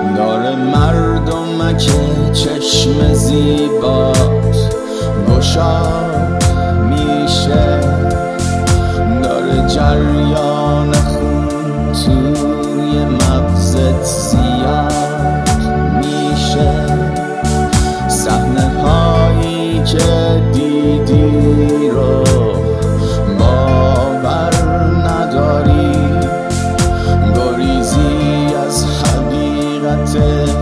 داره مردمک چشم زیبات گشاد میشه، داره جریان خون توی مغزت زیاد میشه، صحنه هایی که دیدی رو باور نداری، گریزی از حقیقت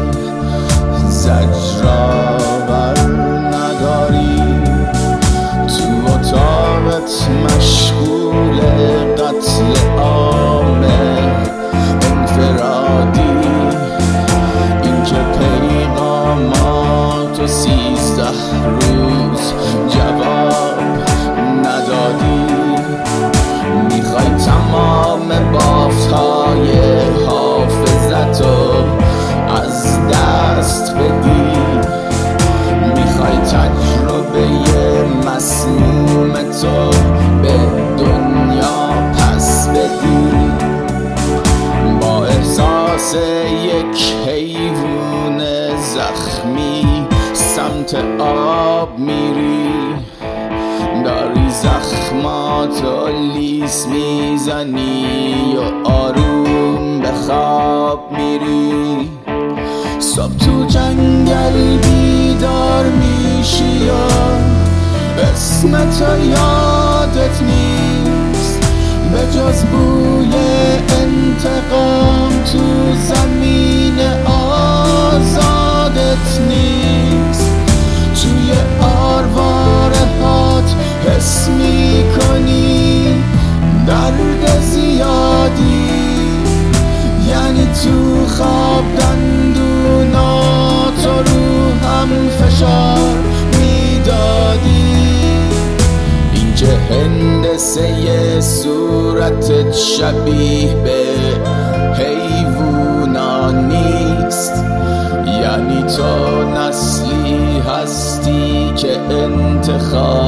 زجرآور نداری، تو اتاقت مشغول قتل عام انفرادی، اینکه پیغاماتو 13 روز جواب ندادی، میخوای تمام بافتهای حافظتو از دست بدی، میخوای تجربه مسمومتو به دنیا پس بدی، با احساس یک حیوان زخمی سمت آب میری، داری زخماتو لیس میزنی و آروم به خواب میری، صبح تو جنگل بیدار میشی و اسمتو یادت نیست، به جز بوی انتقام تو زمین آزادت نیست، توی آرواره هات حس میکنی درد زیادی، یعنی تو خواب دندوناتو رو هم فشار میدادی، اینکه هندسه صورتت شبیه به حیوونا نیست، یعنی تو نسلی هستی که انتخاب